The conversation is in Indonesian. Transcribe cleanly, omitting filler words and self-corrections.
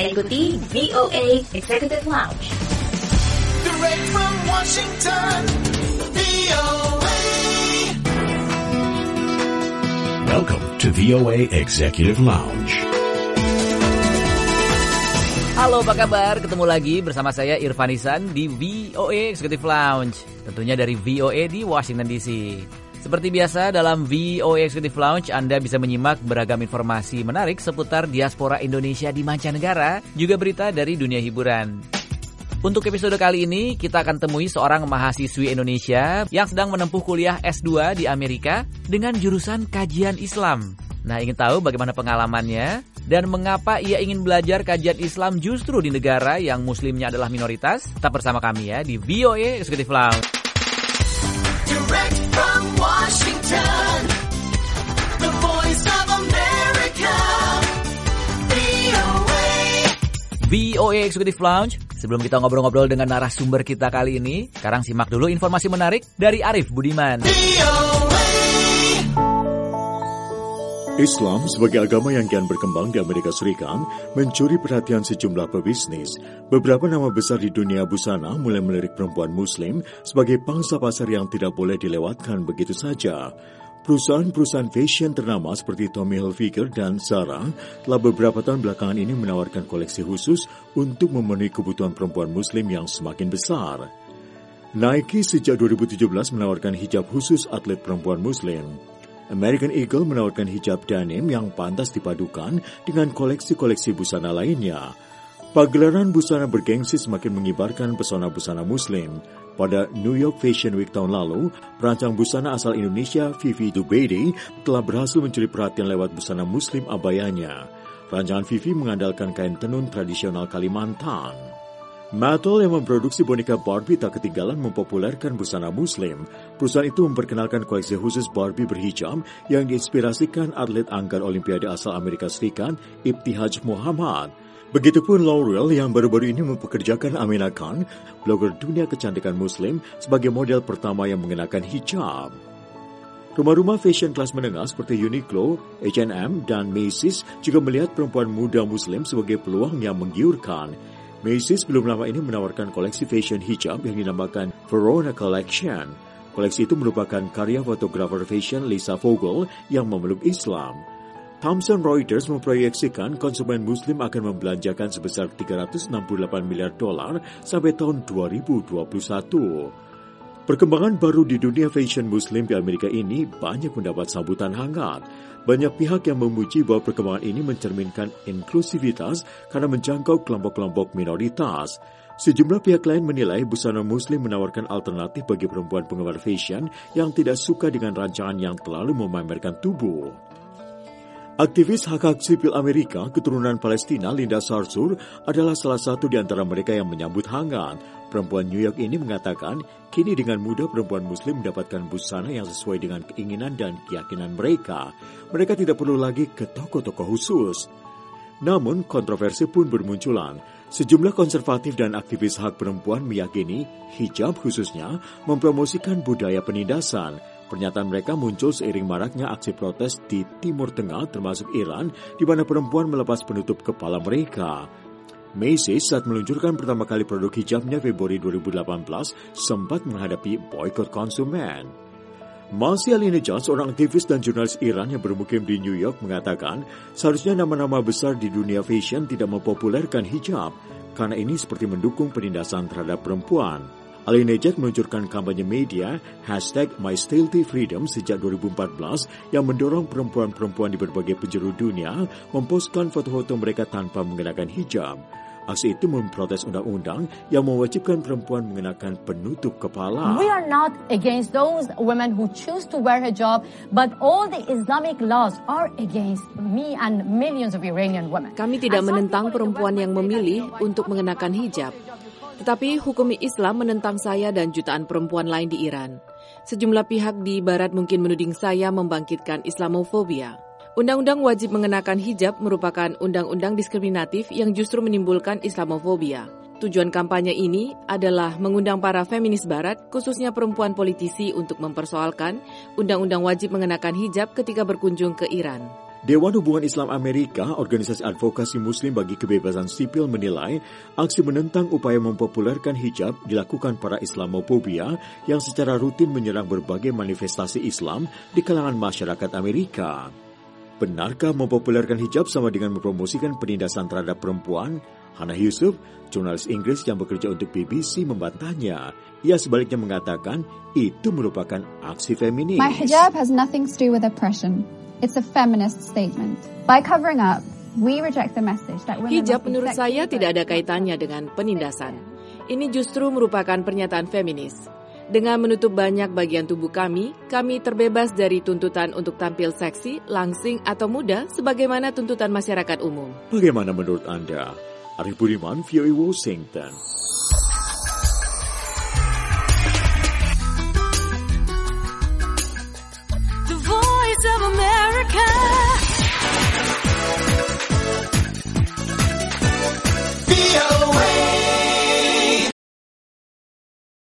Anda ikuti VOA Executive Lounge. Direct from Washington, VOA. Welcome to VOA Executive Lounge. Halo, apa kabar? Ketemu lagi bersama saya Irfan Ihsan di VOA Executive Lounge. Tentunya dari VOA di Washington DC. Seperti biasa dalam VOA Executive Lounge Anda bisa menyimak beragam informasi menarik seputar diaspora Indonesia di mancanegara, juga berita dari dunia hiburan. Untuk episode kali ini kita akan temui seorang mahasiswi Indonesia yang sedang menempuh kuliah S2 di Amerika dengan jurusan kajian Islam. Nah, ingin tahu bagaimana pengalamannya dan mengapa ia ingin belajar kajian Islam justru di negara yang muslimnya adalah minoritas? Tetap bersama kami ya di VOA Executive Lounge. Direct from Washington, the voice of America, VOA. VOA Executive Lounge. Sebelum kita ngobrol-ngobrol dengan narasumber kita kali ini, sekarang simak dulu informasi menarik dari Arif Budiman. Islam sebagai agama yang kian berkembang di Amerika Serikat mencuri perhatian sejumlah pebisnis. Beberapa nama besar di dunia busana mulai melirik perempuan muslim sebagai pangsa pasar yang tidak boleh dilewatkan begitu saja. Perusahaan-perusahaan fashion ternama seperti Tommy Hilfiger dan Zara telah beberapa tahun belakangan ini menawarkan koleksi khusus untuk memenuhi kebutuhan perempuan muslim yang semakin besar. Nike sejak 2017 menawarkan hijab khusus atlet perempuan muslim. American Eagle menawarkan hijab denim yang pantas dipadukan dengan koleksi-koleksi busana lainnya. Pagelaran busana bergengsi semakin mengibarkan pesona busana muslim. Pada New York Fashion Week tahun lalu, perancang busana asal Indonesia Vivi Dubedi telah berhasil mencuri perhatian lewat busana muslim abayanya. Rancangan Vivi mengandalkan kain tenun tradisional Kalimantan. Mattel yang memproduksi boneka Barbie tak ketinggalan mempopulerkan busana muslim. Perusahaan itu memperkenalkan koleksi khusus Barbie berhijab yang diinspirasikan atlet anggar Olimpiade asal Amerika Serikat, Ibtihaj Muhammad. Begitupun L'Oreal yang baru-baru ini mempekerjakan Amina Khan, blogger dunia kecantikan muslim, sebagai model pertama yang mengenakan hijab. Rumah-rumah fashion kelas menengah seperti Uniqlo, H&M, dan Macy's juga melihat perempuan muda muslim sebagai peluang yang menggiurkan. Macy's belum lama ini menawarkan koleksi fashion hijab yang dinamakan Verona Collection. Koleksi itu merupakan karya fotografer fashion Lisa Vogel yang memeluk Islam. Thomson Reuters memproyeksikan konsumen muslim akan membelanjakan sebesar $368 miliar sampai tahun 2021. Perkembangan baru di dunia fashion muslim di Amerika ini banyak mendapat sambutan hangat. Banyak pihak yang memuji bahwa perkembangan ini mencerminkan inklusivitas karena menjangkau kelompok-kelompok minoritas. Sejumlah pihak lain menilai busana muslim menawarkan alternatif bagi perempuan penggemar fashion yang tidak suka dengan rancangan yang terlalu memamerkan tubuh. Aktivis hak-hak sipil Amerika keturunan Palestina Linda Sarsour adalah salah satu di antara mereka yang menyambut hangat. Perempuan New York ini mengatakan, kini dengan mudah perempuan muslim mendapatkan busana yang sesuai dengan keinginan dan keyakinan mereka. Mereka tidak perlu lagi ke toko-toko khusus. Namun, kontroversi pun bermunculan. Sejumlah konservatif dan aktivis hak perempuan meyakini hijab khususnya mempromosikan budaya penindasan. Pernyataan mereka muncul seiring maraknya aksi protes di Timur Tengah termasuk Iran di mana perempuan melepas penutup kepala mereka. Macy's saat meluncurkan pertama kali produk hijabnya Februari 2018 sempat menghadapi boikot konsumen. Masih Alinejad, seorang aktivis dan jurnalis Iran yang bermukim di New York mengatakan seharusnya nama-nama besar di dunia fashion tidak mempopulerkan hijab karena ini seperti mendukung penindasan terhadap perempuan. Alinejad meluncurkan kampanye media #MyStealthyFreedom sejak 2014 yang mendorong perempuan-perempuan di berbagai penjuru dunia memposkan foto-foto mereka tanpa mengenakan hijab. Aksi itu memprotes undang-undang yang mewajibkan perempuan mengenakan penutup kepala. We are not against those women who choose to wear hijab, but all the Islamic laws are against me and millions of Iranian women. Kami tidak menentang perempuan yang memilih untuk mengenakan hijab. Tetapi hukum Islam menentang saya dan jutaan perempuan lain di Iran. Sejumlah pihak di Barat mungkin menuding saya membangkitkan Islamofobia. Undang-undang wajib mengenakan hijab merupakan undang-undang diskriminatif yang justru menimbulkan Islamofobia. Tujuan kampanye ini adalah mengundang para feminis Barat, khususnya perempuan politisi untuk mempersoalkan undang-undang wajib mengenakan hijab ketika berkunjung ke Iran. Dewan Hubungan Islam Amerika, organisasi advokasi Muslim bagi kebebasan sipil menilai aksi menentang upaya mempopulerkan hijab dilakukan para Islamofobia yang secara rutin menyerang berbagai manifestasi Islam di kalangan masyarakat Amerika. Benarkah mempopulerkan hijab sama dengan mempromosikan penindasan terhadap perempuan? Hannah Yusuf, jurnalis Inggris yang bekerja untuk BBC, membantahnya. Ia sebaliknya mengatakan itu merupakan aksi feminis. My hijab has nothing to do with oppression. It's a feminist statement. By covering up, we reject the message that women Hijab must be menurut sexually saya tidak ada kaitannya dengan penindasan. Ini justru merupakan pernyataan feminis. Dengan menutup banyak bagian tubuh kami terbebas dari tuntutan untuk tampil seksi, langsing, atau muda sebagaimana tuntutan masyarakat umum. Bagaimana menurut Anda? Arif Budiman, VOA Washington. The Voice of America. VOA.